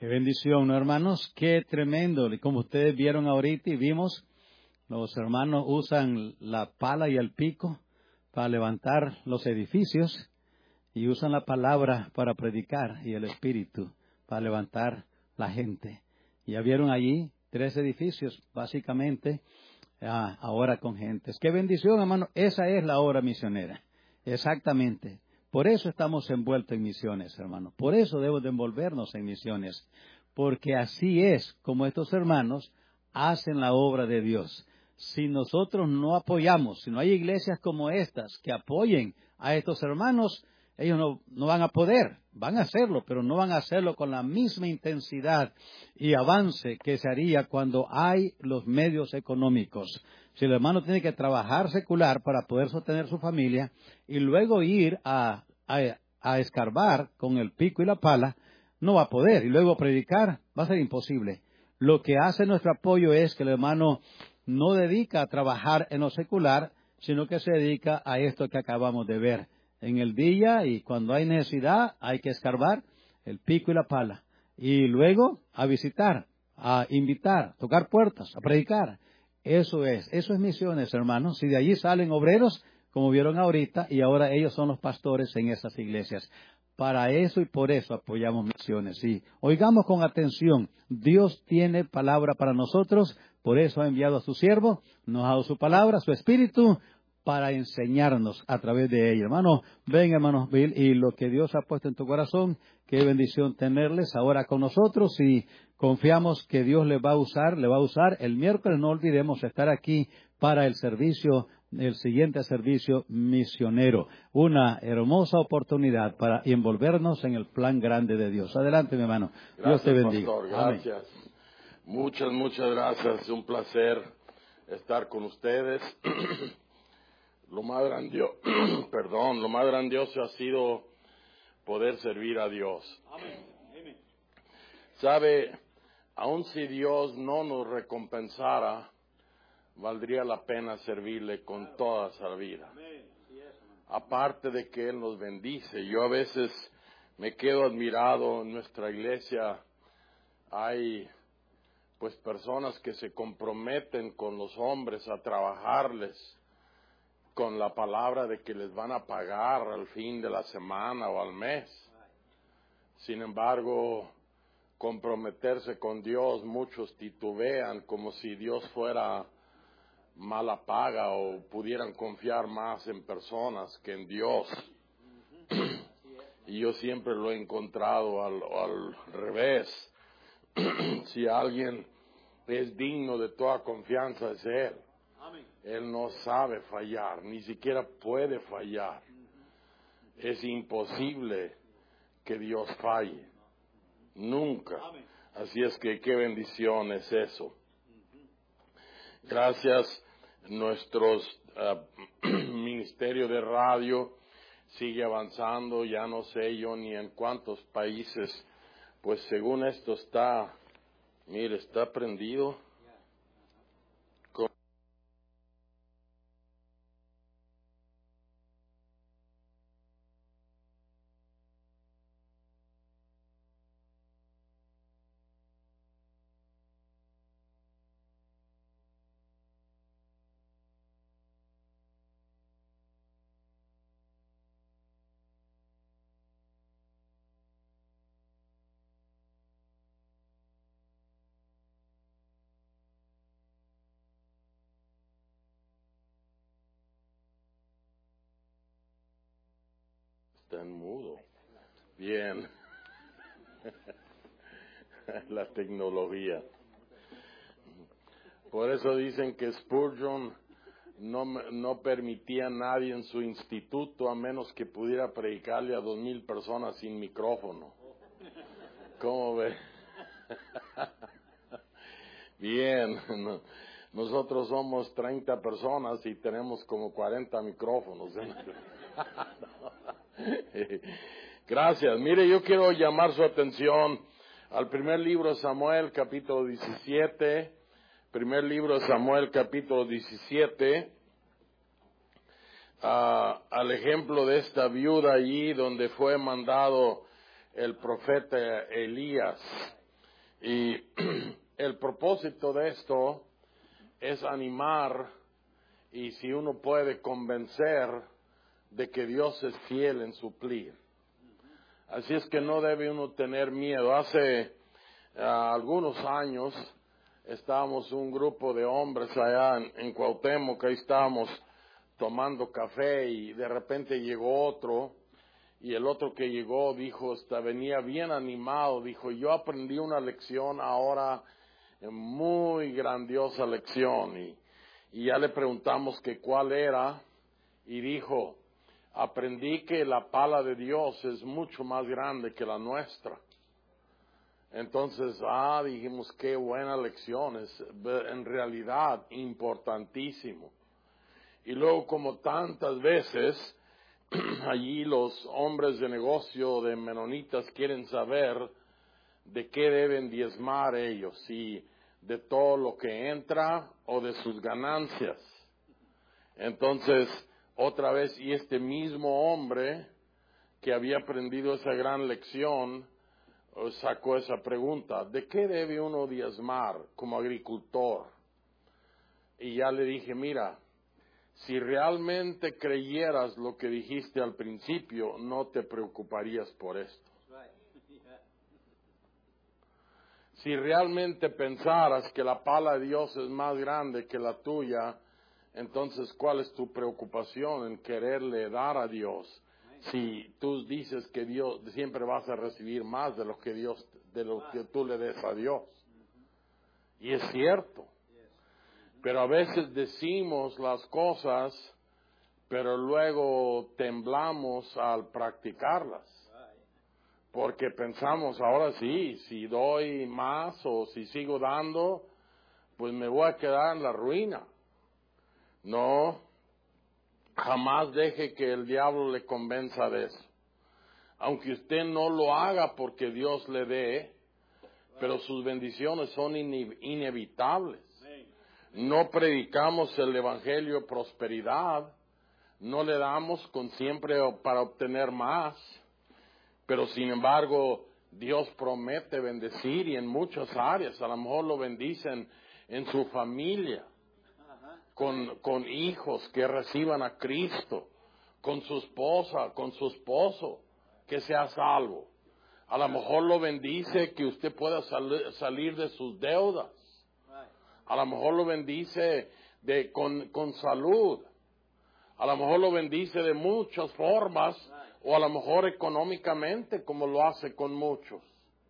Qué bendición, ¿no, hermanos? Qué tremendo. Y como ustedes vieron ahorita y vimos, los hermanos usan la pala y el pico para levantar los edificios y usan la palabra para predicar y el espíritu para levantar la gente. Ya vieron allí 3 edificios, básicamente, ahora con gentes. Qué bendición, hermano. Esa es la obra misionera. Exactamente. Por eso estamos envueltos en misiones, hermano. Por eso debemos de envolvernos en misiones. Porque así es como estos hermanos hacen la obra de Dios. Si nosotros no apoyamos, si no hay iglesias como estas que apoyen a estos hermanos, ellos no van a poder. Van a hacerlo, pero no van a hacerlo con la misma intensidad y avance que se haría cuando hay los medios económicos. Si el hermano tiene que trabajar secular para poder sostener su familia y luego ir a escarbar con el pico y la pala, no va a poder. Y luego predicar va a ser imposible. Lo que hace nuestro apoyo es que el hermano no dedica a trabajar en lo secular, sino que se dedica a esto que acabamos de ver. En el día y cuando hay necesidad hay que escarbar el pico y la pala. Y luego a visitar, a invitar, tocar puertas, a predicar. Eso es misiones, hermanos. Y de allí salen obreros, como vieron ahorita, y ahora ellos son los pastores en esas iglesias. Para eso y por eso apoyamos misiones. Y oigamos con atención, Dios tiene palabra para nosotros, por eso ha enviado a su siervo, nos ha dado su palabra, su espíritu, para enseñarnos a través de ella. Hermano, ven, hermano Bill, y lo que Dios ha puesto en tu corazón, qué bendición tenerles ahora con nosotros y confiamos que Dios le va a usar. El miércoles no olvidemos estar aquí para el siguiente servicio misionero. Una hermosa oportunidad para envolvernos en el plan grande de Dios. Adelante, mi hermano. Gracias, Dios te bendiga. pastor, gracias. Amén. Muchas gracias. Es un placer estar con ustedes. Lo más grandioso ha sido poder servir a Dios. Amén. Sabe, aun si Dios no nos recompensara, valdría la pena servirle con toda esa vida. Aparte de que Él nos bendice, yo a veces me quedo admirado. En nuestra iglesia hay pues personas que se comprometen con los hombres a trabajarles con la palabra de que les van a pagar al fin de la semana o al mes. Sin embargo, comprometerse con Dios, muchos titubean como si Dios fuera mala paga o pudieran confiar más en personas que en Dios. Y yo siempre lo he encontrado al revés. Si alguien es digno de toda confianza es Él. Él no sabe fallar, ni siquiera puede fallar. Es imposible que Dios falle. Nunca. Así es que qué bendición es eso. Gracias. Nuestros ministerio de radio sigue avanzando. Ya no sé yo ni en cuántos países. Pues según esto está prendido. Está en mudo. Bien. La tecnología. Por eso dicen que Spurgeon no permitía a nadie en su instituto a menos que pudiera predicarle a 2,000 personas sin micrófono. ¿Cómo ve? Bien. Nosotros somos 30 personas y tenemos como 40 micrófonos. Gracias. Mire, yo quiero llamar su atención al primer libro de Samuel, capítulo 17. Primer libro de Samuel, capítulo 17. Al ejemplo de esta viuda allí donde fue mandado el profeta Elías. Y el propósito de esto es animar y si uno puede convencer de que Dios es fiel en suplir. Así es que no debe uno tener miedo. Hace algunos años estábamos un grupo de hombres allá en Cuauhtémoc, ahí estábamos tomando café y de repente llegó otro y el otro que llegó dijo, venía bien animado, dijo, yo aprendí una lección ahora, muy grandiosa lección y ya le preguntamos que cuál era y dijo, aprendí que la pala de Dios es mucho más grande que la nuestra. Entonces, dijimos, qué buena lección, es en realidad importantísimo. Y luego, como tantas veces, allí los hombres de negocio de menonitas quieren saber de qué deben diezmar ellos, si de todo lo que entra o de sus ganancias. Entonces, otra vez, y este mismo hombre que había aprendido esa gran lección, sacó esa pregunta, ¿de qué debe uno diezmar como agricultor? Y ya le dije, mira, si realmente creyeras lo que dijiste al principio, no te preocuparías por esto. Si realmente pensaras que la pala de Dios es más grande que la tuya, entonces, ¿cuál es tu preocupación en quererle dar a Dios? Si tú dices que Dios siempre vas a recibir más de lo que tú le des a Dios. Y es cierto. Pero a veces decimos las cosas, pero luego temblamos al practicarlas. Porque pensamos, ahora sí, si doy más o si sigo dando, pues me voy a quedar en la ruina. No, jamás deje que el diablo le convenza de eso. Aunque usted no lo haga porque Dios le dé, pero sus bendiciones son inevitables. No predicamos el evangelio de prosperidad, no le damos con siempre para obtener más, pero sin embargo Dios promete bendecir y en muchas áreas, a lo mejor lo bendicen en su familia, con hijos que reciban a Cristo, con su esposa, con su esposo, que sea salvo. A lo mejor lo bendice que usted pueda salir de sus deudas. A lo mejor lo bendice con salud. A lo mejor lo bendice de muchas formas, o a lo mejor económicamente, como lo hace con muchos.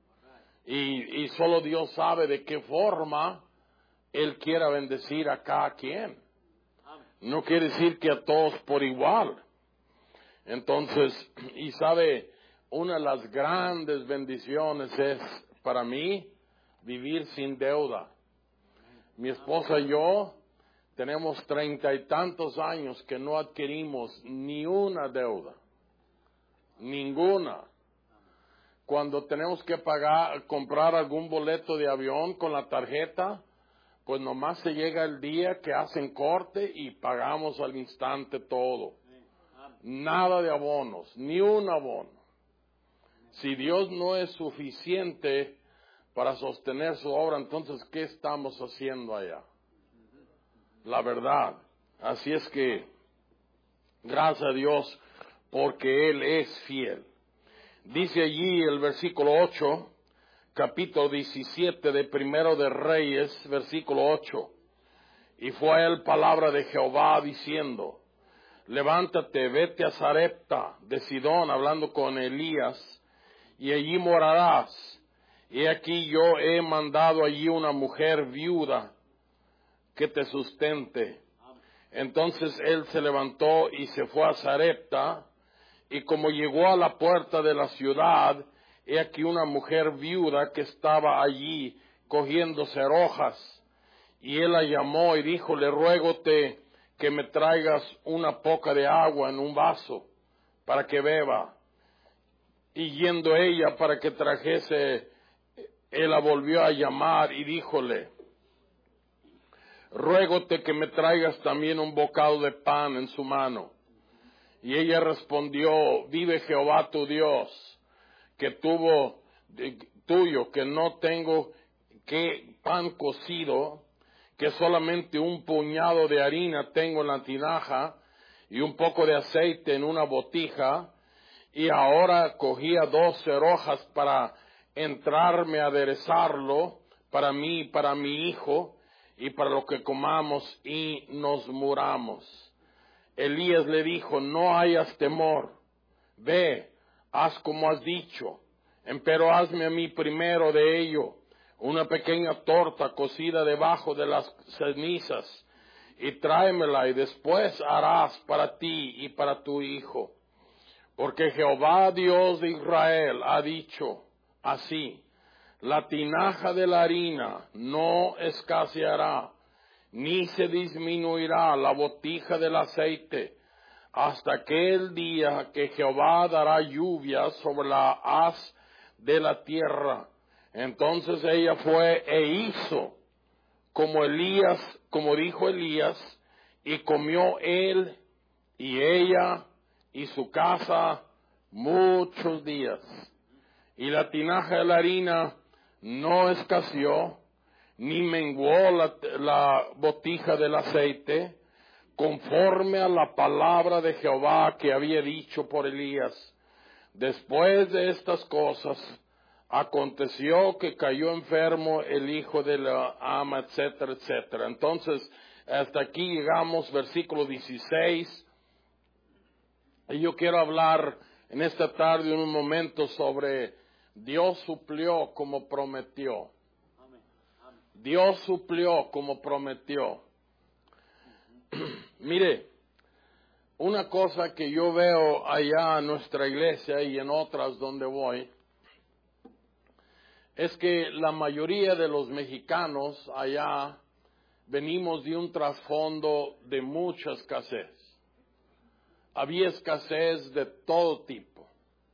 Y solo Dios sabe de qué forma Él quiera bendecir a cada quien. No quiere decir que a todos por igual. Entonces, y sabe, una de las grandes bendiciones es, para mí, vivir sin deuda. Mi esposa y yo tenemos 30 y tantos años que no adquirimos ni una deuda. Ninguna. Cuando tenemos que comprar algún boleto de avión con la tarjeta, pues nomás se llega el día que hacen corte y pagamos al instante todo. Nada de abonos, ni un abono. Si Dios no es suficiente para sostener su obra, entonces, ¿qué estamos haciendo allá? La verdad. Así es que, gracias a Dios, porque Él es fiel. Dice allí el versículo 8, capítulo 17 de Primero de Reyes, versículo 8. Y fue a él palabra de Jehová diciendo, levántate, vete a Sarepta de Sidón, hablando con Elías, y allí morarás. Y aquí yo he mandado allí una mujer viuda que te sustente. Entonces él se levantó y se fue a Sarepta, y como llegó a la puerta de la ciudad, he aquí una mujer viuda que estaba allí cogiéndose hojas. Y él la llamó y dijo, le ruégote que me traigas una poca de agua en un vaso para que beba. Y yendo ella para que trajese, él la volvió a llamar y díjole, ruégote que me traigas también un bocado de pan en su mano. Y ella respondió, vive Jehová tu Dios, que tuyo, que no tengo que pan cocido, que solamente un puñado de harina tengo en la tinaja y un poco de aceite en una botija, y ahora cogía 12 hojas para entrarme a aderezarlo para mí y para mi hijo, y para lo que comamos y nos muramos. Elías le dijo, no hayas temor, ve, haz como has dicho, empero hazme a mí primero de ello una pequeña torta cocida debajo de las cenizas, y tráemela, y después harás para ti y para tu hijo. Porque Jehová Dios de Israel ha dicho así, la tinaja de la harina no escaseará, ni se disminuirá la botija del aceite, hasta aquel día que Jehová dará lluvia sobre la haz de la tierra. Entonces ella fue e hizo como dijo Elías, y comió él y ella y su casa muchos días. Y la tinaja de la harina no escaseó, ni menguó la botija del aceite, conforme a la palabra de Jehová que había dicho por Elías. Después de estas cosas, aconteció que cayó enfermo el hijo de la ama, etcétera, etcétera. Entonces, hasta aquí llegamos, versículo 16. Y yo quiero hablar en esta tarde en un momento sobre Dios suplió como prometió. Dios suplió como prometió. Mire, una cosa que yo veo allá en nuestra iglesia y en otras donde voy, es que la mayoría de los mexicanos allá venimos de un trasfondo de mucha escasez. Había escasez de todo tipo.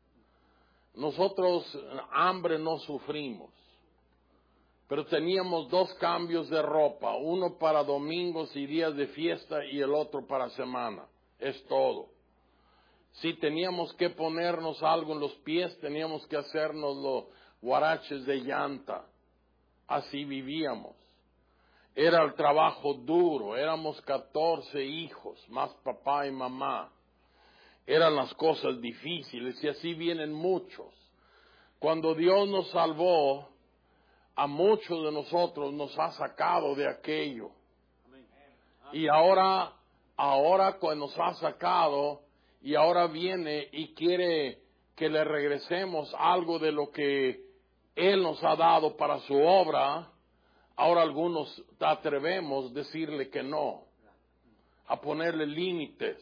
Nosotros hambre no sufrimos, pero teníamos 2 cambios de ropa, uno para domingos y días de fiesta y el otro para semana. Es todo. Si teníamos que ponernos algo en los pies, teníamos que hacernos los guaraches de llanta. Así vivíamos. Era el trabajo duro, éramos 14 hijos, más papá y mamá. Eran las cosas difíciles y así vienen muchos. Cuando Dios nos salvó, a muchos de nosotros nos ha sacado de aquello. Y ahora cuando nos ha sacado y ahora viene y quiere que le regresemos algo de lo que Él nos ha dado para su obra, ahora algunos atrevemos a decirle que no, a ponerle límites.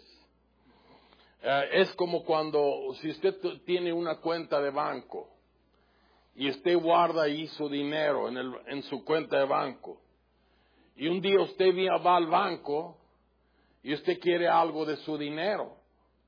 Es como cuando, si usted tiene una cuenta de banco y usted guarda ahí su dinero en su cuenta de banco, y un día usted va al banco y usted quiere algo de su dinero,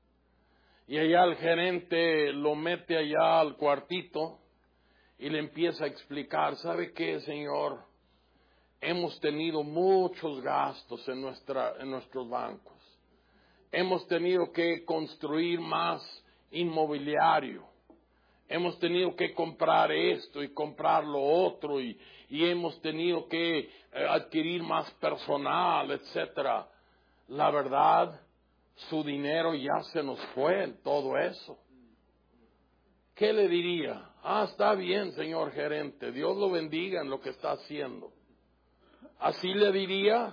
y allá el gerente lo mete allá al cuartito y le empieza a explicar, ¿sabe qué, señor? Hemos tenido muchos gastos en nuestros bancos. Hemos tenido que construir más inmobiliario. Hemos tenido que comprar esto y comprar lo otro y hemos tenido que adquirir más personal, etcétera. La verdad, su dinero ya se nos fue en todo eso. ¿Qué le diría? Está bien, señor gerente, Dios lo bendiga en lo que está haciendo. ¿Así le diría?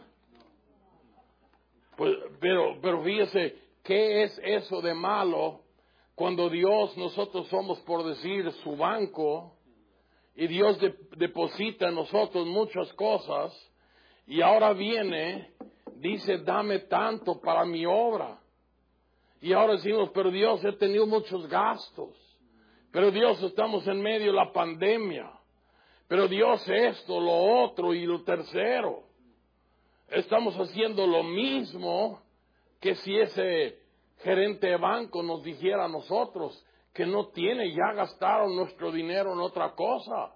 Pues, pero fíjese, ¿qué es eso de malo cuando Dios, nosotros somos, por decir, su banco, y Dios deposita en nosotros muchas cosas, y ahora viene, dice, dame tanto para mi obra? Y ahora decimos, pero Dios, he tenido muchos gastos. Pero Dios, estamos en medio de la pandemia. Pero Dios, esto, lo otro y lo tercero. Estamos haciendo lo mismo que si ese gerente de banco nos dijera a nosotros que no tiene, ya gastaron nuestro dinero en otra cosa.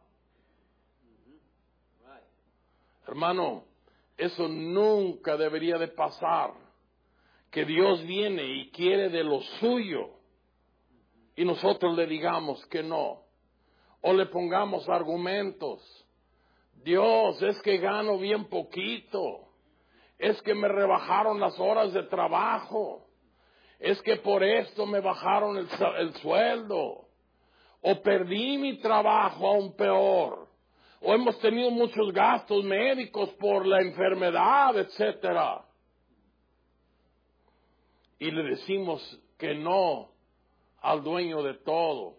Hermano, eso nunca debería de pasar. Que Dios viene y quiere de lo suyo y nosotros le digamos que no. O le pongamos argumentos Dios, es que gano bien poquito. Es que me rebajaron las horas de trabajo. Es que por esto me bajaron el sueldo. O perdí mi trabajo aún peor. O hemos tenido muchos gastos médicos por la enfermedad, etcétera. Y le decimos que no al dueño de todo.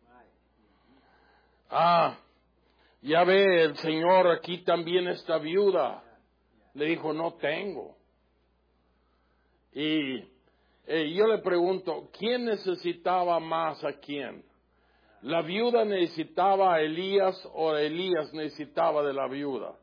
Ya ve, el Señor aquí también, esta viuda le dijo, no tengo. Y yo le pregunto, ¿quién necesitaba más a quién? ¿La viuda necesitaba a Elías o Elías necesitaba de la viuda?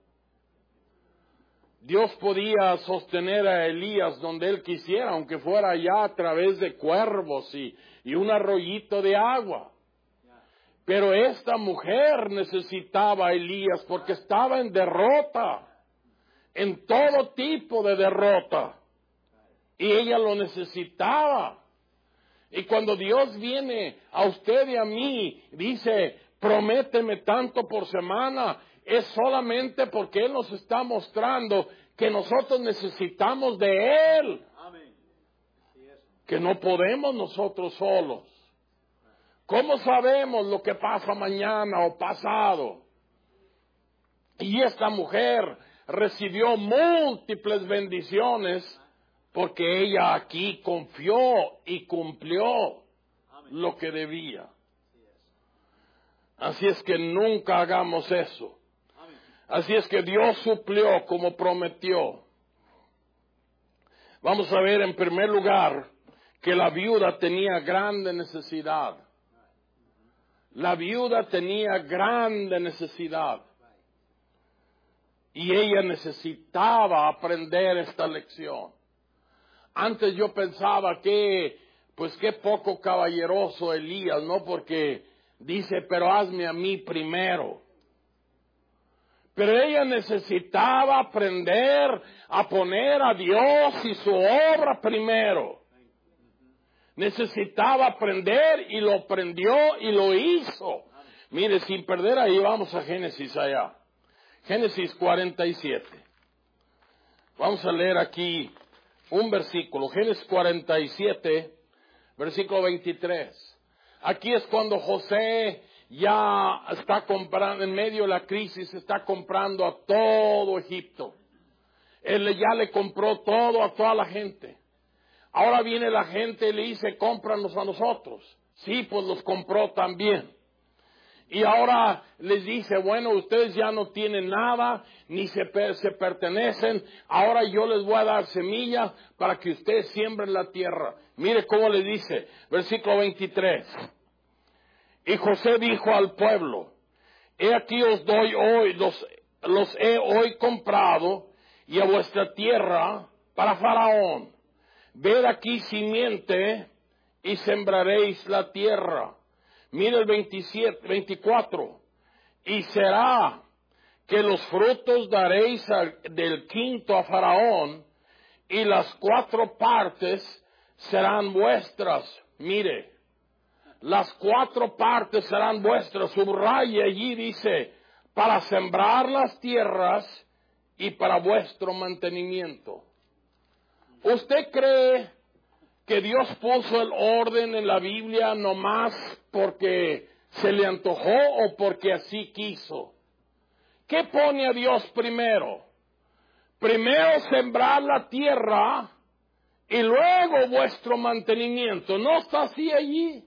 Dios podía sostener a Elías donde él quisiera, aunque fuera allá a través de cuervos y un arroyito de agua. Pero esta mujer necesitaba a Elías porque estaba en derrota, en todo tipo de derrota. Y ella lo necesitaba. Y cuando Dios viene a usted y a mí, dice, prométeme tanto por semana, es solamente porque Él nos está mostrando que nosotros necesitamos de Él. Que no podemos nosotros solos. ¿Cómo sabemos lo que pasa mañana o pasado? Y esta mujer recibió múltiples bendiciones porque ella aquí confió y cumplió lo que debía. Así es que nunca hagamos eso. Así es que Dios suplió como prometió. Vamos a ver en primer lugar que la viuda tenía grande necesidad. La viuda tenía grande necesidad. Y ella necesitaba aprender esta lección. Antes yo pensaba que, pues qué poco caballeroso Elías, ¿no? Porque dice, pero hazme a mí primero. Pero ella necesitaba aprender a poner a Dios y su obra primero. Necesitaba aprender y lo aprendió y lo hizo. Mire, sin perder ahí, vamos a Génesis allá. Génesis 47. Vamos a leer aquí un versículo. Génesis 47, versículo 23. Aquí es cuando José ya está comprando, en medio de la crisis, está comprando a todo Egipto. Él ya le compró todo a toda la gente. Ahora viene la gente y le dice, cómpranos a nosotros. Sí, pues los compró también. Y ahora les dice, bueno, ustedes ya no tienen nada, ni se pertenecen. Ahora yo les voy a dar semillas para que ustedes siembren la tierra. Mire cómo le dice, versículo 23. Y José dijo al pueblo, he aquí os doy hoy, los he hoy comprado, y a vuestra tierra para Faraón. Ved aquí simiente y sembraréis la tierra. Mira el 24. Y será que los frutos daréis del quinto a Faraón, y las 4 partes serán vuestras. Mire, las 4 partes serán vuestras. Subraya allí, dice, para sembrar las tierras y para vuestro mantenimiento. ¿Usted cree que Dios puso el orden en la Biblia nomás porque se le antojó o porque así quiso? ¿Qué pone a Dios primero? Primero sembrar la tierra y luego vuestro mantenimiento. ¿No está así allí?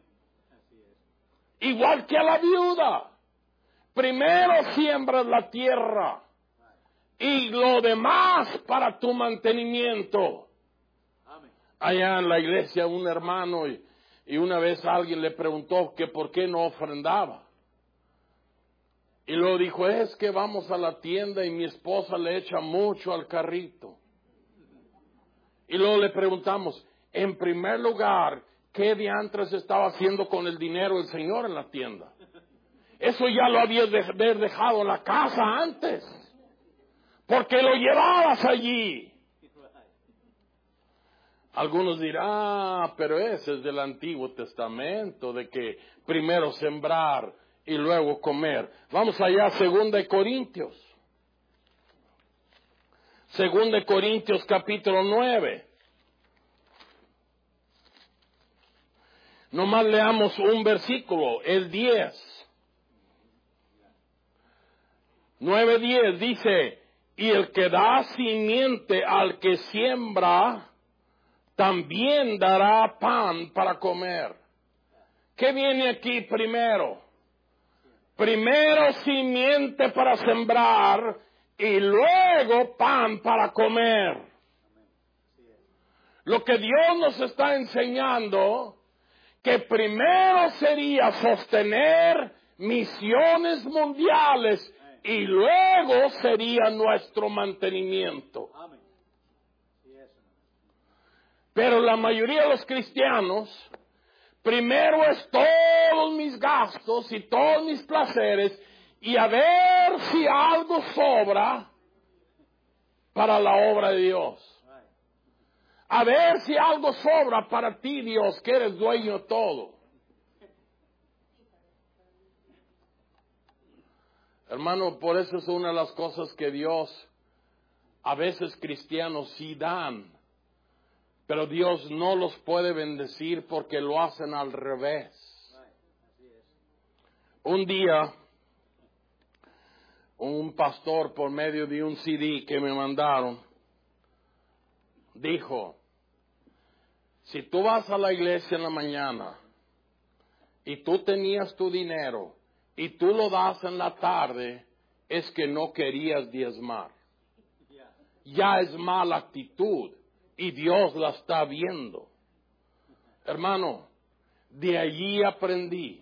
Igual que a la viuda. Primero siembras la tierra y lo demás para tu mantenimiento. Allá en la iglesia un hermano y una vez alguien le preguntó que por qué no ofrendaba. Y luego dijo, es que vamos a la tienda y mi esposa le echa mucho al carrito. Y luego le preguntamos, en primer lugar, ¿qué diantres estaba haciendo con el dinero el Señor en la tienda? Eso ya lo habías de haber dejado en la casa antes. Porque lo llevabas allí. Algunos dirán, pero ese es del Antiguo Testamento, de que primero sembrar y luego comer. Vamos allá, 2 Corintios. 2 Corintios capítulo 9. Nomás leamos un versículo, el 10. 9:10 dice, y el que da simiente al que siembra, también dará pan para comer. ¿Qué viene aquí primero? Primero simiente para sembrar y luego pan para comer. Lo que Dios nos está enseñando, que primero sería sostener misiones mundiales y luego sería nuestro mantenimiento. Pero la mayoría de los cristianos, primero es todos mis gastos y todos mis placeres y a ver si algo sobra para la obra de Dios. A ver si algo sobra para ti, Dios, que eres dueño de todo. Hermano, por eso es una de las cosas que Dios, a veces cristianos sí dan, pero Dios no los puede bendecir porque lo hacen al revés. Un día, un pastor, por medio de un CD que me mandaron, dijo, si tú vas a la iglesia en la mañana y tú tenías tu dinero y tú lo das en la tarde, es que no querías diezmar. Ya es mala actitud y Dios la está viendo. Hermano, de allí aprendí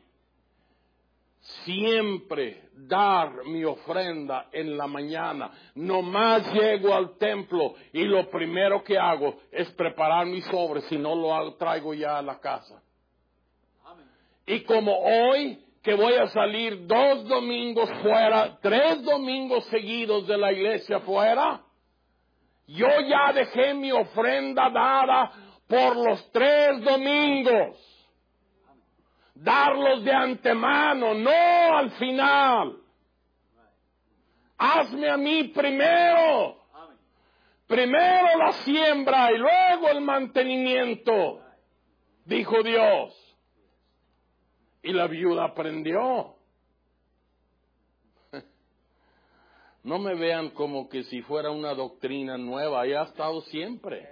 siempre dar mi ofrenda en la mañana. Nomás llego al templo y lo primero que hago es preparar mi sobre, si no lo traigo ya a la casa. Y como hoy que voy a salir 2 domingos fuera, 3 domingos seguidos de la iglesia fuera, yo ya dejé mi ofrenda dada por los 3 domingos. Darlos de antemano, no al final. Hazme a mí primero. Primero la siembra y luego el mantenimiento, dijo Dios. Y la viuda aprendió. No me vean como que si fuera una doctrina nueva, ya ha estado siempre.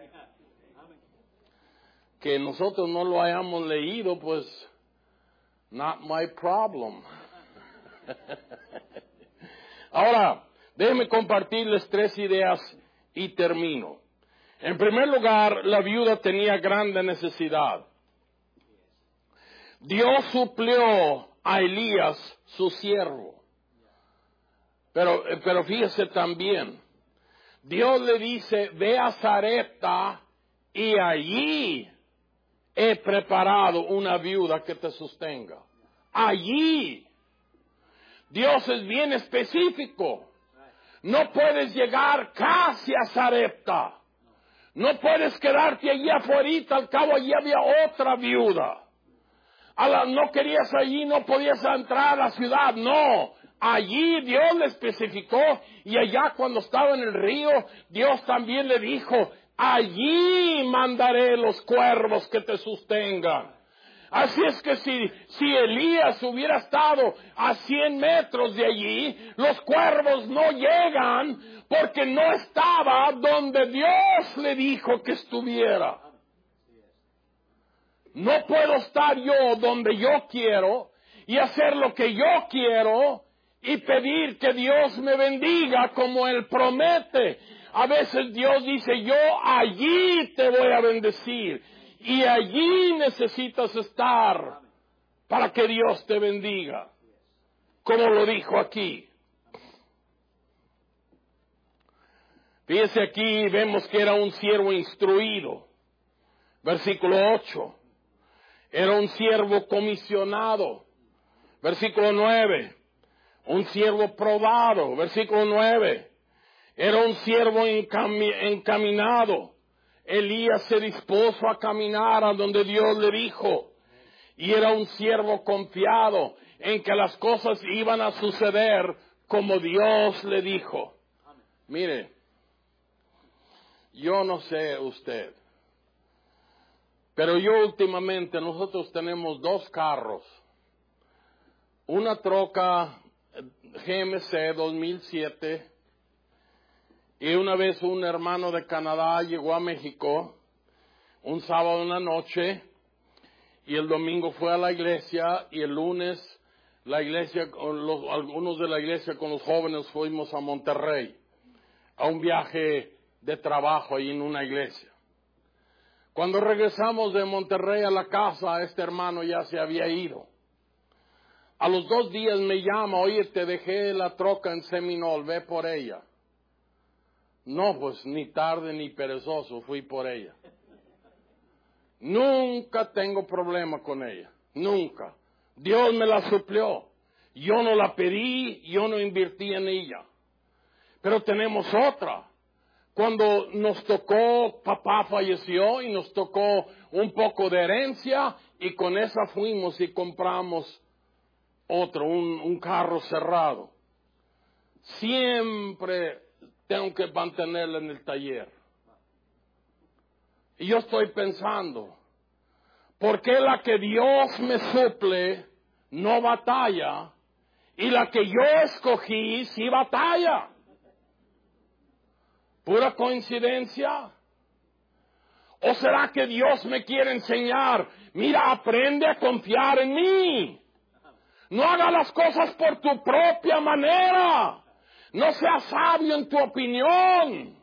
Que nosotros no lo hayamos leído, pues, not my problem. Ahora, déjenme compartirles 3 ideas y termino. En primer lugar, la viuda tenía grande necesidad. Dios suplió a Elías, su siervo. Pero fíjese también, Dios le dice, ve a Sarepta y allí he preparado una viuda que te sostenga. Allí. Dios es bien específico. No puedes llegar casi a Sarepta. No puedes quedarte allí afuera, al cabo allí había otra viuda. No querías allí, no podías entrar a la ciudad, no. Allí Dios le especificó y allá cuando estaba en el río, Dios también le dijo, allí mandaré los cuervos que te sostengan. Así es que si Elías hubiera estado a 100 metros de allí, los cuervos no llegan porque no estaba donde Dios le dijo que estuviera. No puedo estar yo donde yo quiero y hacer lo que yo quiero y pedir que Dios me bendiga como Él promete. A veces Dios dice, yo allí te voy a bendecir y allí necesitas estar para que Dios te bendiga, como lo dijo aquí. Fíjese aquí, vemos que era un siervo instruido. Versículo 8. Era un siervo comisionado. Versículo 9. Un siervo probado. Versículo 9. Era un siervo encaminado. Elías se dispuso a caminar a donde Dios le dijo. Y era un siervo confiado en que las cosas iban a suceder como Dios le dijo. Mire, yo no sé usted, pero yo últimamente nosotros tenemos 2 carros. Una troca GMC 2007 y una vez un hermano de Canadá llegó a México un sábado en la noche y el domingo fue a la iglesia y el lunes la iglesia, algunos de la iglesia con los jóvenes fuimos a Monterrey a un viaje de trabajo ahí en una iglesia. Cuando regresamos de Monterrey a la casa, este hermano ya se había ido. A los 2 días me llama, oye, te dejé la troca en Seminole, ve por ella. No, pues ni tarde ni perezoso, fui por ella. Nunca tengo problema con ella, nunca. Dios me la suplió. Yo no la pedí, yo no invertí en ella. Pero tenemos otra. Cuando nos tocó, papá falleció y nos tocó un poco de herencia y con esa fuimos y compramos otro, un carro cerrado. Siempre tengo que mantenerla en el taller. Y yo estoy pensando, ¿por qué la que Dios me suple no batalla y la que yo escogí sí batalla? ¿Pura coincidencia? ¿O será que Dios me quiere enseñar? Mira, aprende a confiar en mí. No haga las cosas por tu propia manera. No seas sabio en tu opinión.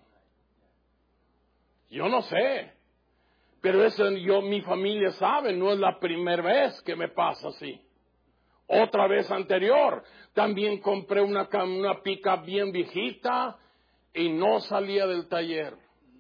Yo no sé. Pero eso mi familia sabe, no es la primera vez que me pasa así. Otra vez anterior, también compré una pick-up bien viejita y no salía del taller.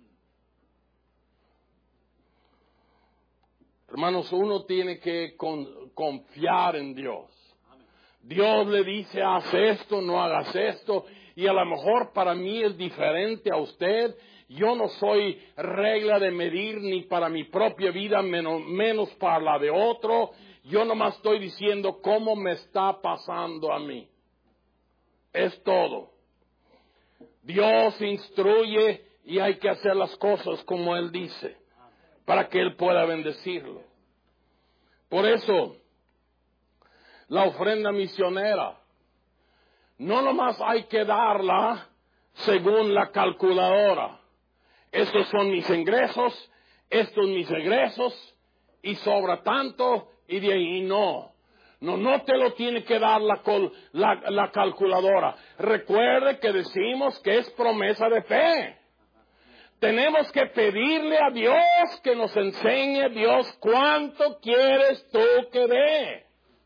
Hermanos, uno tiene que confiar en Dios. Dios le dice, haz esto, no hagas esto, y a lo mejor para mí es diferente a usted. Yo no soy regla de medir ni para mi propia vida, menos para la de otro. Yo nomás estoy diciendo cómo me está pasando a mí. Es todo. Dios instruye y hay que hacer las cosas como Él dice, para que Él pueda bendecirlo. Por eso, la ofrenda misionera, no nomás hay que darla según la calculadora. Estos son mis ingresos, estos mis egresos, y sobra tanto, y de ahí no. No te lo tiene que dar la calculadora. Recuerde que decimos que es promesa de fe. Tenemos que pedirle a Dios que nos enseñe, Dios, ¿cuánto quieres tú que dé?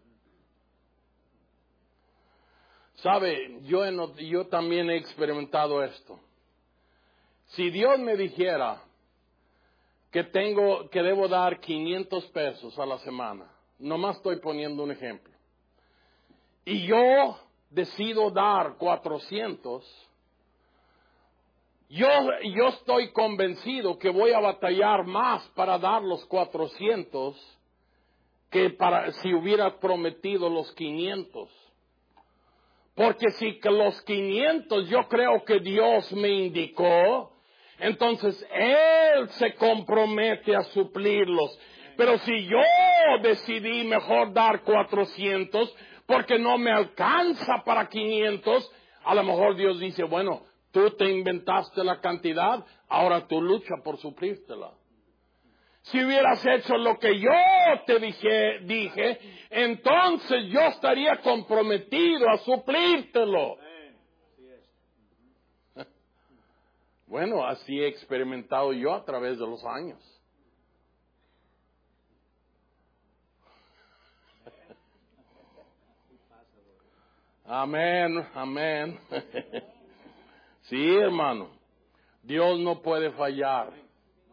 Sabe, yo también he experimentado esto. Si Dios me dijera que debo dar 500 pesos a la semana, nomás estoy poniendo un ejemplo, y yo decido dar 400, yo estoy convencido que voy a batallar más para dar los 400 que si hubiera prometido los 500. Porque si los 500 yo creo que Dios me indicó, entonces Él se compromete a suplirlos. Pero si yo decidí mejor dar 400 porque no me alcanza para 500, a lo mejor Dios dice, bueno, tú te inventaste la cantidad, ahora tú lucha por suplírtela. Si hubieras hecho lo que yo te dije, entonces yo estaría comprometido a suplírtelo. Bueno, así he experimentado yo a través de los años. Amén, amén. Sí, hermano, Dios no puede fallar.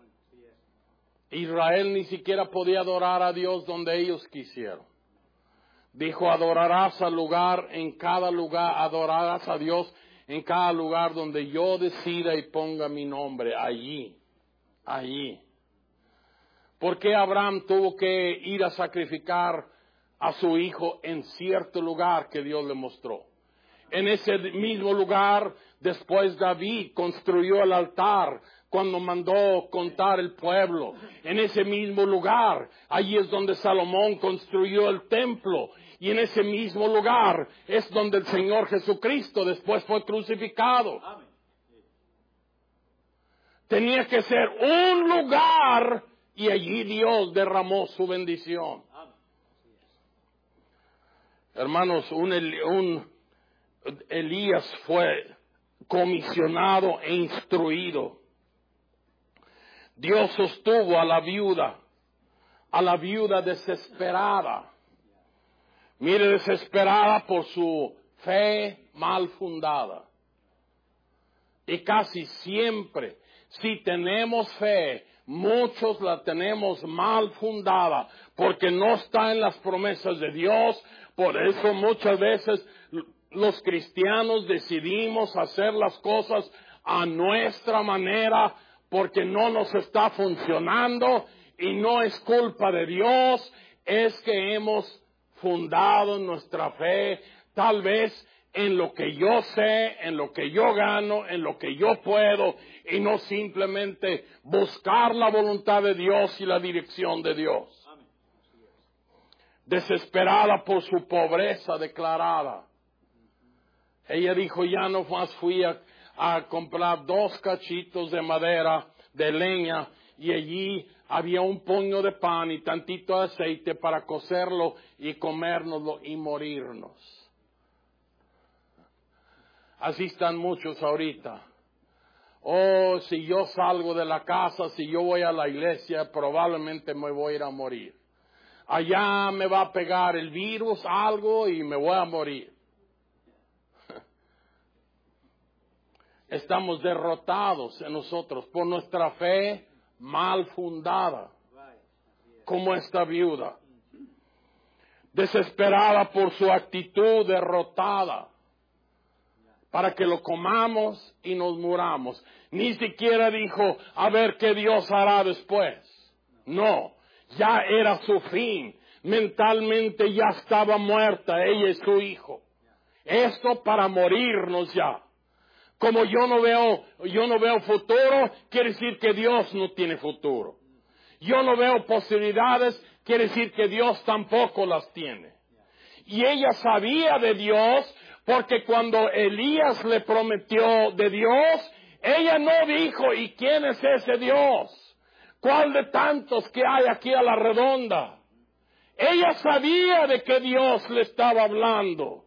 Israel ni siquiera podía adorar a Dios donde ellos quisieron. Dijo, adorarás en cada lugar, adorarás a Dios en cada lugar donde yo decida y ponga mi nombre, allí. ¿Por qué Abraham tuvo que ir a sacrificar a su hijo en cierto lugar que Dios le mostró? En ese mismo lugar, después David construyó el altar cuando mandó contar el pueblo. En ese mismo lugar, allí es donde Salomón construyó el templo. Y en ese mismo lugar es donde el Señor Jesucristo después fue crucificado. Tenía que ser un lugar y allí Dios derramó su bendición. Hermanos, Elías fue comisionado e instruido. Dios sostuvo a la viuda desesperada. Mire, desesperada por su fe mal fundada. Y casi siempre, si tenemos fe, muchos la tenemos mal fundada, porque no está en las promesas de Dios. Por eso muchas veces los cristianos decidimos hacer las cosas a nuestra manera, porque no nos está funcionando, y no es culpa de Dios, es que hemos fundado nuestra fe, tal vez en lo que yo sé, en lo que yo gano, en lo que yo puedo, y no simplemente buscar la voluntad de Dios y la dirección de Dios. Desesperada por su pobreza declarada, ella dijo, ya no más fui a comprar 2 cachitos de madera, de leña, y allí había un puño de pan y tantito de aceite para cocerlo y comérnoslo y morirnos. Así están muchos ahorita. Oh, si yo salgo de la casa, si yo voy a la iglesia, probablemente me voy a ir a morir. Allá me va a pegar el virus, algo, y me voy a morir. Estamos derrotados en nosotros por nuestra fe mal fundada, como esta viuda, desesperada por su actitud derrotada, para que lo comamos y nos muramos. Ni siquiera dijo, a ver qué Dios hará después. No, ya era su fin. Mentalmente ya estaba muerta ella y su hijo. Esto para morirnos ya. Como yo no veo futuro, quiere decir que Dios no tiene futuro. Yo no veo posibilidades, quiere decir que Dios tampoco las tiene. Y ella sabía de Dios, porque cuando Elías le prometió de Dios, ella no dijo, ¿y quién es ese Dios? ¿Cuál de tantos que hay aquí a la redonda? Ella sabía de qué Dios le estaba hablando.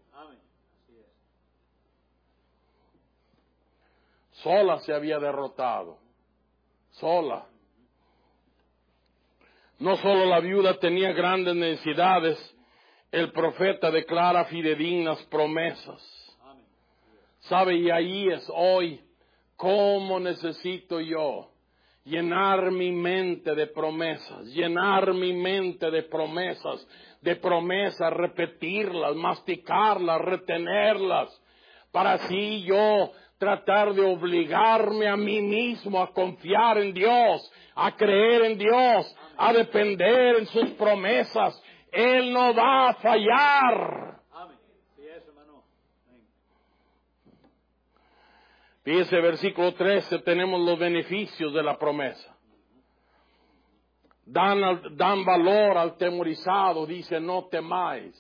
Sola se había derrotado. Sola. No solo la viuda tenía grandes necesidades, el profeta declara fidedignas promesas. ¿Sabe? Y ahí es hoy, ¿cómo necesito yo llenar mi mente de promesas? Llenar mi mente de promesas, repetirlas, masticarlas, retenerlas, para así yo tratar de obligarme a mí mismo a confiar en Dios, a creer en Dios, a depender en sus promesas. Él no va a fallar. Fíjese, versículo 13, tenemos los beneficios de la promesa. Dan valor al temorizado, dice, no temáis.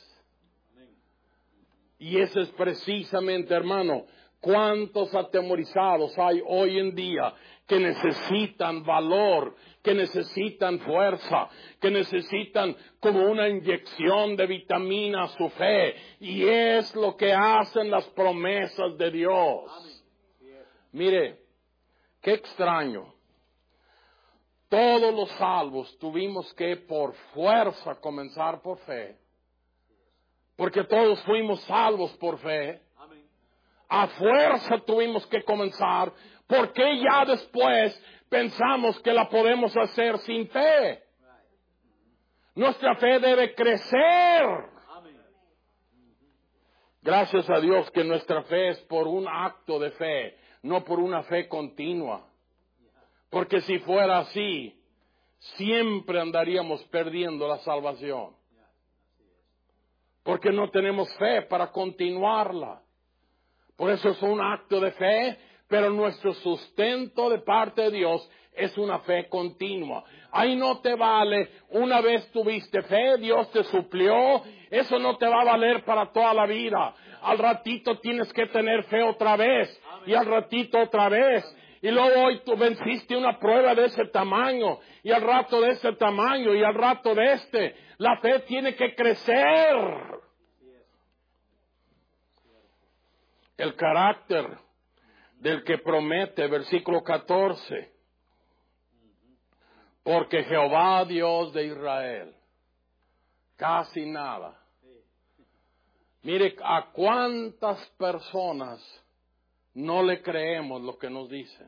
Y eso es precisamente, hermano, ¿cuántos atemorizados hay hoy en día que necesitan valor, que necesitan fuerza, que necesitan como una inyección de vitamina a su fe? Y es lo que hacen las promesas de Dios. Mire, qué extraño. Todos los salvos tuvimos que por fuerza comenzar por fe. Porque todos fuimos salvos por fe. A fuerza tuvimos que comenzar, porque ya después pensamos que la podemos hacer sin fe. Nuestra fe debe crecer. Gracias a Dios que nuestra fe es por un acto de fe, no por una fe continua. Porque si fuera así, siempre andaríamos perdiendo la salvación. Porque no tenemos fe para continuarla. Por eso es un acto de fe, pero nuestro sustento de parte de Dios es una fe continua. Ahí no te vale, una vez tuviste fe, Dios te suplió, eso no te va a valer para toda la vida. Al ratito tienes que tener fe otra vez, y al ratito otra vez. Y luego hoy tú venciste una prueba de ese tamaño, y al rato de ese tamaño, y al rato de este. La fe tiene que crecer. El carácter del que promete, versículo 14. Porque Jehová, Dios de Israel, casi nada. Mire, a cuántas personas no le creemos lo que nos dicen.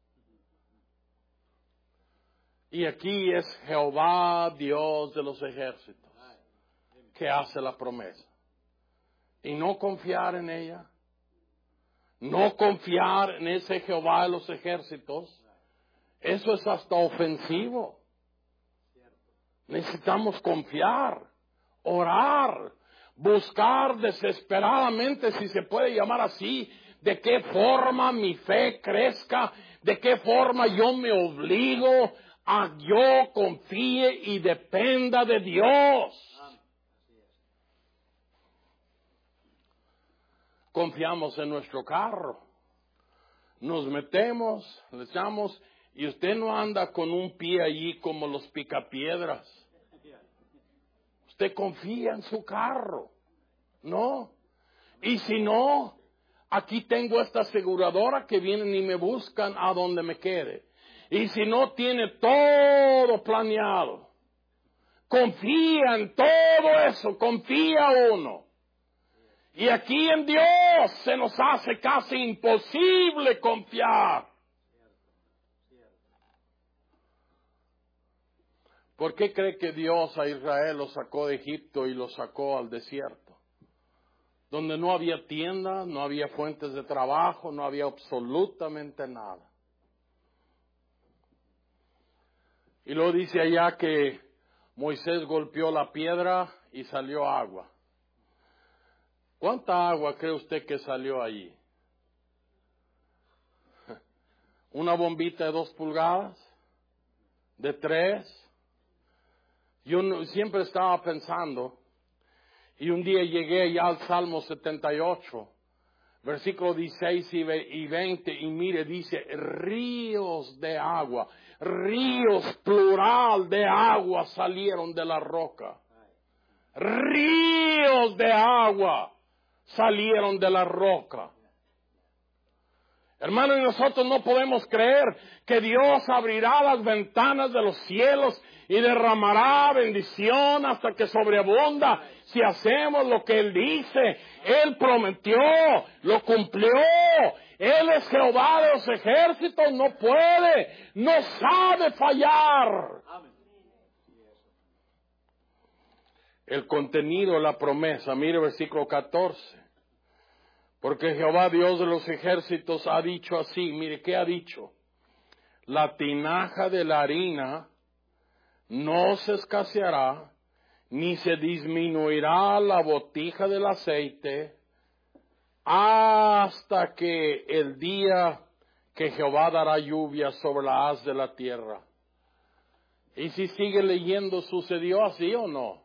Y aquí es Jehová, Dios de los ejércitos, que hace la promesa. Y no confiar en ella. No confiar en ese Jehová de los ejércitos, eso es hasta ofensivo. Necesitamos confiar, orar, buscar desesperadamente, si se puede llamar así, de qué forma mi fe crezca, de qué forma yo me obligo a yo confíe y dependa de Dios. Confiamos en nuestro carro, nos metemos, le echamos, y usted no anda con un pie allí como los picapiedras. Usted confía en su carro, ¿no? Y si no, aquí tengo esta aseguradora que vienen y me buscan a donde me quede. Y si no, tiene todo planeado. Confía en todo eso, confía uno. Y aquí en Dios se nos hace casi imposible confiar. ¿Por qué cree que Dios a Israel lo sacó de Egipto y lo sacó al desierto? Donde no había tienda, no había fuentes de trabajo, no había absolutamente nada. Y luego dice allá que Moisés golpeó la piedra y salió agua. ¿Cuánta agua cree usted que salió allí? ¿Una bombita de 2 pulgadas? ¿De 3? Yo siempre estaba pensando, y un día llegué ya al Salmo 78, versículo 16 y 20, y mire, dice, ríos de agua, ríos plural de agua salieron de la roca. Ríos de agua salieron de la roca. Hermano, y nosotros no podemos creer que Dios abrirá las ventanas de los cielos y derramará bendición hasta que sobreabunda si hacemos lo que Él dice. Él prometió, lo cumplió. Él es Jehová de los ejércitos, no puede, no sabe fallar. El contenido de la promesa, mire versículo 14. Porque Jehová Dios de los ejércitos ha dicho así, mire, ¿qué ha dicho? La tinaja de la harina no se escaseará, ni se disminuirá la botija del aceite, hasta que el día que Jehová dará lluvia sobre la haz de la tierra. Y si sigue leyendo, ¿sucedió así o no?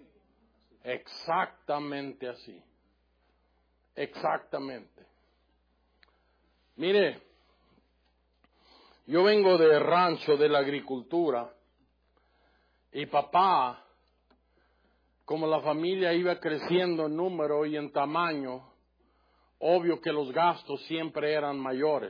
Exactamente así. Exactamente. Mire, yo vengo de rancho de la agricultura y papá, como la familia iba creciendo en número y en tamaño, obvio que los gastos siempre eran mayores.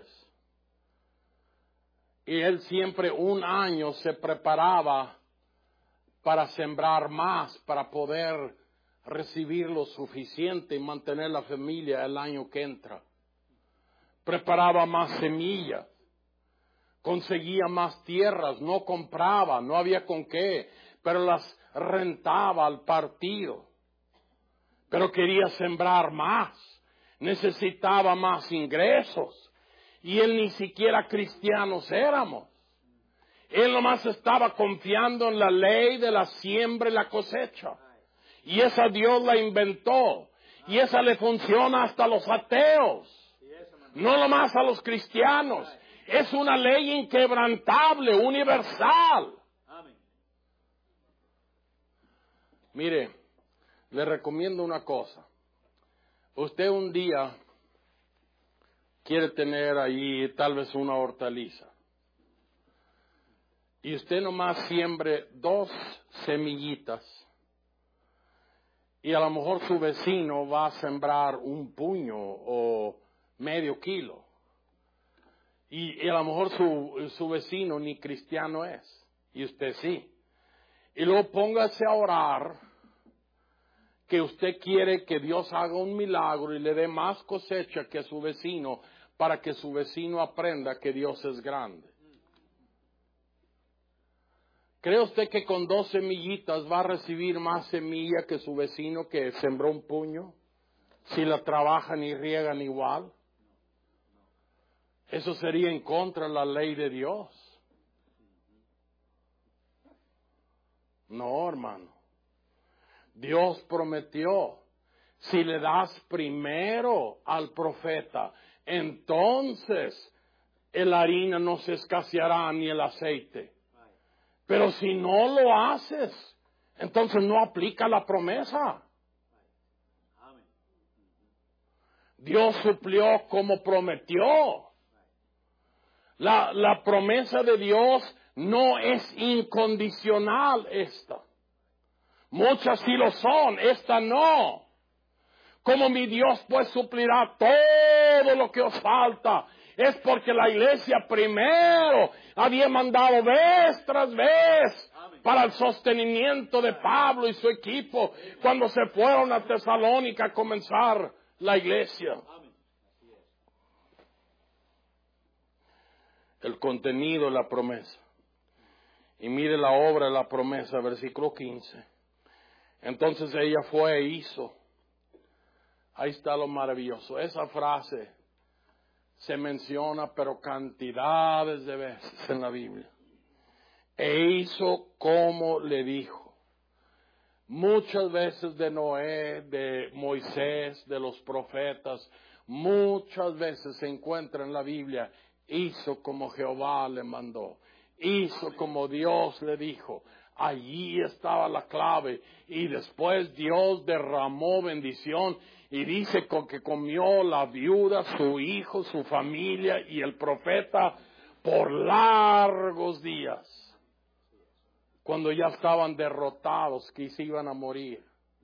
Y él siempre un año se preparaba para sembrar más, para poder recibir lo suficiente y mantener la familia el año que entra. Preparaba más semillas, conseguía más tierras, no compraba, no había con qué, pero las rentaba al partido. Pero quería sembrar más, necesitaba más ingresos, y él ni siquiera cristianos éramos. Él nomás estaba confiando en la ley de la siembra y la cosecha. Y esa Dios la inventó. Y esa le funciona hasta a los ateos. No nomás a los cristianos. Es una ley inquebrantable, universal. Mire, le recomiendo una cosa. Usted un día quiere tener ahí tal vez una hortaliza. Y usted nomás siembre 2 semillitas. Y a lo mejor su vecino va a sembrar 1 puño o medio kilo. Y a lo mejor su vecino ni cristiano es. Y usted sí. Y luego póngase a orar que usted quiere que Dios haga un milagro y le dé más cosecha que a su vecino para que su vecino aprenda que Dios es grande. ¿Cree usted que con 2 semillitas va a recibir más semilla que su vecino que sembró 1 puño? Si la trabajan y riegan igual. Eso sería en contra de la ley de Dios. No, hermano. Dios prometió, si le das primero al profeta, entonces la harina no se escaseará ni el aceite. Pero si no lo haces, entonces no aplica la promesa. Dios suplió como prometió. La promesa de Dios no es incondicional esta. Muchas sí lo son, esta no. Como mi Dios pues suplirá todo lo que os falta. Es porque la iglesia primero había mandado vez tras vez para el sostenimiento de Pablo y su equipo cuando se fueron a Tesalónica a comenzar la iglesia. El contenido de la promesa. Y mire la obra de la promesa, versículo 15. Entonces ella fue e hizo. Ahí está lo maravilloso. Esa frase se menciona, pero cantidades de veces en la Biblia. E hizo como le dijo. Muchas veces de Noé, de Moisés, de los profetas, muchas veces se encuentra en la Biblia. Hizo como Jehová le mandó. Hizo como Dios le dijo. Allí estaba la clave. Y después Dios derramó bendición. Y dice que comió la viuda, su hijo, su familia y el profeta por largos días. Cuando ya estaban derrotados, que se iban a morir.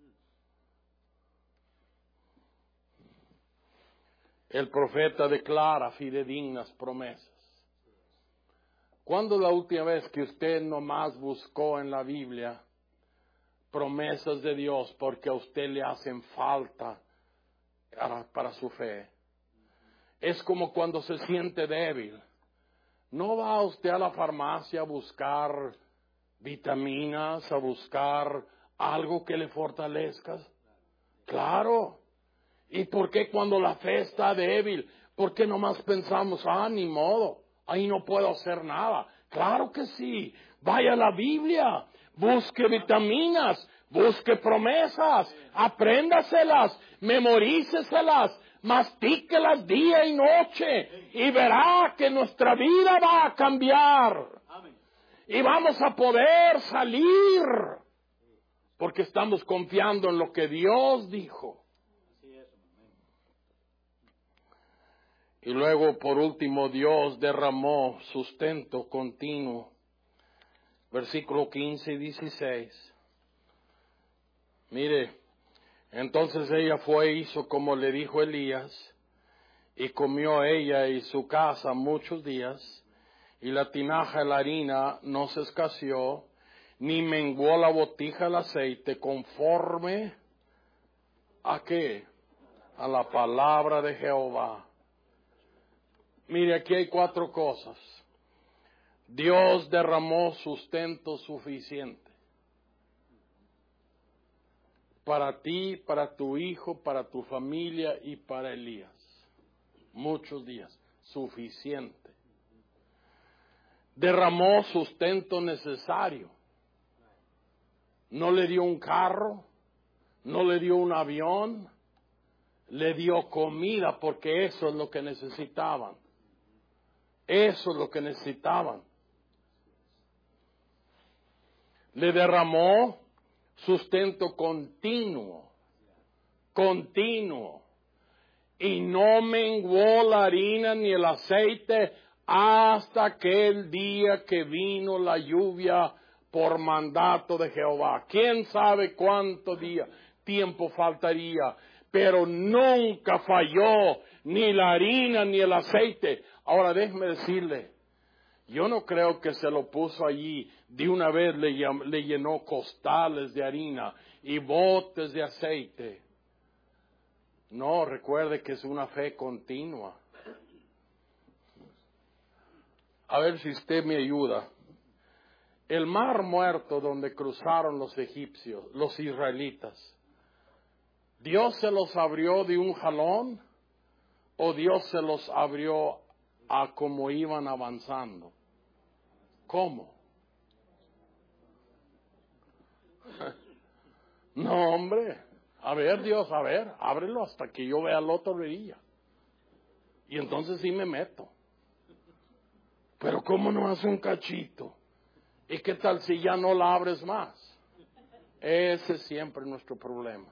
El profeta declara fidedignas promesas. ¿Cuándo la última vez que usted nomás buscó en la Biblia promesas de Dios porque a usted le hacen falta para su fe? Es como cuando se siente débil. ¿No va usted a la farmacia a buscar vitaminas, a buscar algo que le fortalezca? Claro. ¿Y por qué cuando la fe está débil? ¿Por qué nomás pensamos, ni modo, ahí no puedo hacer nada? Claro que sí. Vaya a la Biblia, busque vitaminas, busque promesas, apréndaselas, memoríceselas, mastíquelas día y noche y verá que nuestra vida va a cambiar. Y vamos a poder salir porque estamos confiando en lo que Dios dijo. Y luego, por último, Dios derramó sustento continuo. Versículo 15 y 16. Mire, entonces ella fue e hizo como le dijo Elías, y comió ella y su casa muchos días, y la tinaja de la harina no se escaseó, ni menguó la botija el aceite, conforme ¿a qué? A la palabra de Jehová. Mire, aquí hay 4 cosas. Dios derramó sustento suficiente para ti, para tu hijo, para tu familia y para Elías. Muchos días, suficiente. derramó sustento necesario. No le dio un carro, no le dio un avión, le dio comida porque eso es lo que necesitaban. Eso es lo que necesitaban. Le derramó sustento continuo. Y no menguó la harina ni el aceite hasta aquel día que vino la lluvia por mandato de Jehová. ¿Quién sabe cuánto tiempo faltaría? Pero nunca falló ni la harina ni el aceite. Ahora déjeme decirle, yo no creo que se lo puso allí, de una vez le llenó costales de harina y botes de aceite. No, recuerde que es una fe continua. A ver si usted me ayuda. El mar muerto donde cruzaron los egipcios, los israelitas, ¿Dios se los abrió de un jalón o Dios se los abrió a como iban avanzando? ¿Cómo? No, hombre. A ver, Dios, a ver, ábrelo hasta que yo vea la otra orilla. Y entonces sí me meto. Pero ¿cómo no hace un cachito? ¿Y qué tal si ya no la abres más? Ese es siempre nuestro problema.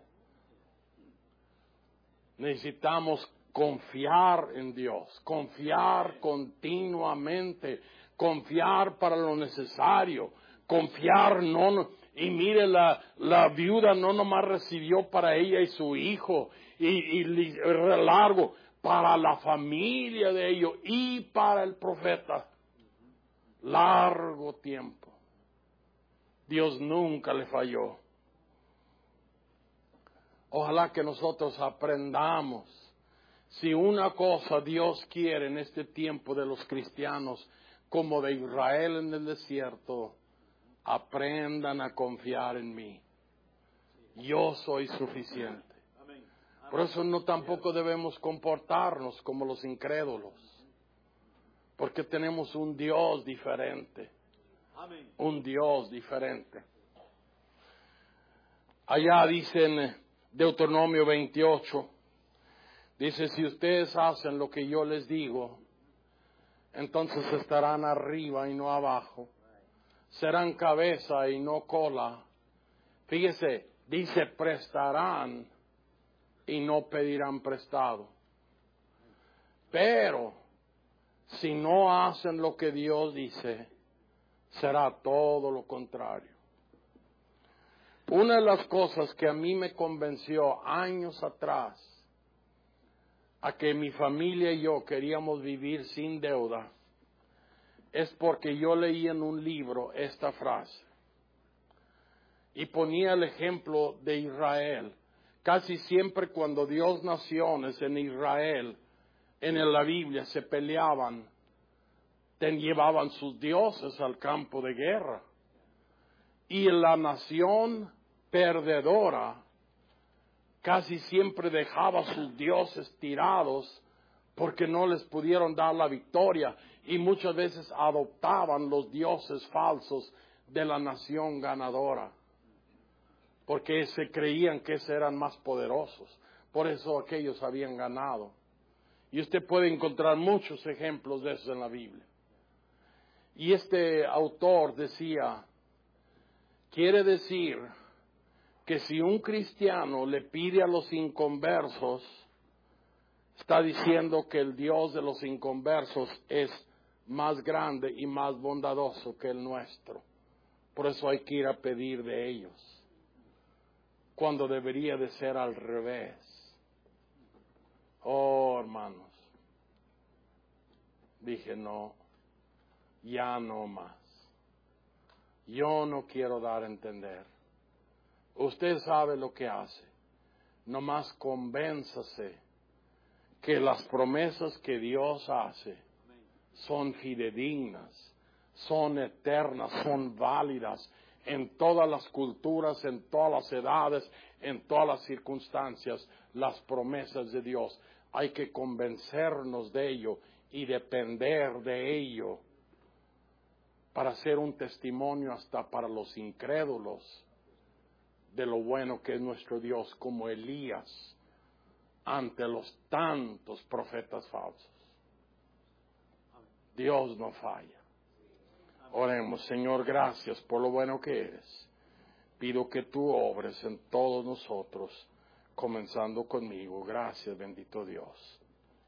Necesitamos confiar en Dios, confiar continuamente, confiar para lo necesario, confiar y mire, la viuda no nomás recibió para ella y su hijo, y largo, para la familia de ellos y para el profeta. Largo tiempo. Dios nunca le falló. Ojalá que nosotros aprendamos. Si una cosa Dios quiere en este tiempo de los cristianos, como de Israel en el desierto, aprendan a confiar en mí. Yo soy suficiente. Por eso no tampoco debemos comportarnos como los incrédulos, porque tenemos un Dios diferente. Un Dios diferente. Allá dicen Deuteronomio 28, dice, si ustedes hacen lo que yo les digo, entonces estarán arriba y no abajo, serán cabeza y no cola. Fíjese, dice prestarán y no pedirán prestado. Pero si no hacen lo que Dios dice, será todo lo contrario. Una de las cosas que a mí me convenció años atrás a que mi familia y yo queríamos vivir sin deuda es porque yo leí en un libro esta frase y ponía el ejemplo de Israel. Casi siempre cuando Dios naciones en Israel, en la Biblia, se peleaban, llevaban sus dioses al campo de guerra. Y la nación perdedora casi siempre dejaba sus dioses tirados porque no les pudieron dar la victoria, y muchas veces adoptaban los dioses falsos de la nación ganadora porque se creían que eran más poderosos. Por eso aquellos habían ganado. Y usted puede encontrar muchos ejemplos de eso en la Biblia. Y este autor decía, quiere decir que si un cristiano le pide a los inconversos, está diciendo que el Dios de los inconversos es más grande y más bondadoso que el nuestro. Por eso hay que ir a pedir de ellos, cuando debería de ser al revés. Oh, hermanos, dije no, ya no más. Yo no quiero dar a entender. Usted sabe lo que hace. Nomás convénzase que las promesas que Dios hace son fidedignas, son eternas, son válidas en todas las culturas, en todas las edades, en todas las circunstancias. Las promesas de Dios, hay que convencernos de ello y depender de ello. para ser un testimonio hasta para los incrédulos de lo bueno que es nuestro Dios, como Elías ante los tantos profetas falsos. Dios no falla. Oremos. Señor, gracias por lo bueno que eres. Pido que tú obres en todos nosotros, comenzando conmigo. Gracias, bendito Dios.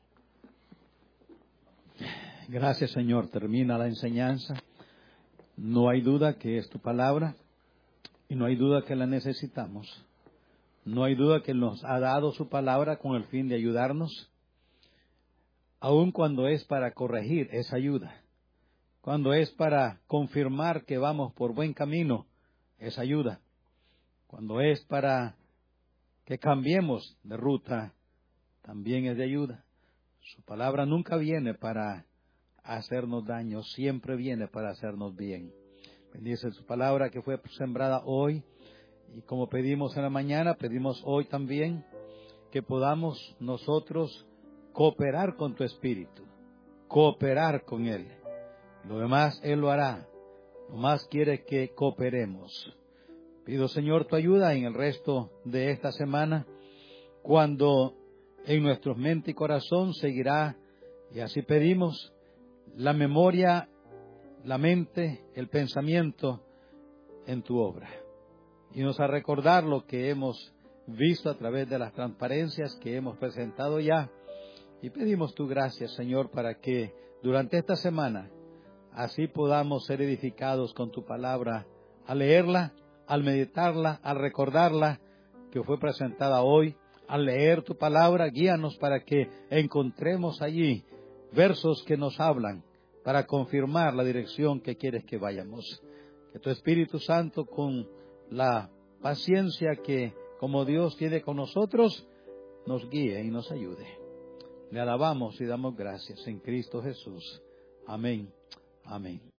Gracias, Señor. Termina la enseñanza. No hay duda que es tu palabra y no hay duda que la necesitamos. No hay duda que nos ha dado su palabra con el fin de ayudarnos. Aun cuando es para corregir, es ayuda. Cuando es para confirmar que vamos por buen camino, es ayuda. Cuando es para que cambiemos de ruta, también es de ayuda. Su palabra nunca viene para hacernos daño, siempre viene para hacernos bien. Bendice su palabra que fue sembrada hoy, y como pedimos en la mañana, pedimos hoy también que podamos nosotros cooperar con tu Espíritu, cooperar con Él. Lo demás Él lo hará, nomás quiere que cooperemos. Pido, Señor, tu ayuda en el resto de esta semana, cuando en nuestros mente y corazón seguirá, y así pedimos, la memoria, la mente, el pensamiento en tu obra. Y nos a recordar lo que hemos visto a través de las transparencias que hemos presentado ya. Y pedimos tu gracia, Señor, para que durante esta semana así podamos ser edificados con tu palabra, al leerla, al meditarla, al recordarla, que fue presentada hoy. Al leer tu palabra, guíanos para que encontremos allí versos que nos hablan para confirmar la dirección que quieres que vayamos. Que tu Espíritu Santo, con la paciencia que como Dios tiene con nosotros, nos guíe y nos ayude. Le alabamos y damos gracias en Cristo Jesús. Amén. Amén.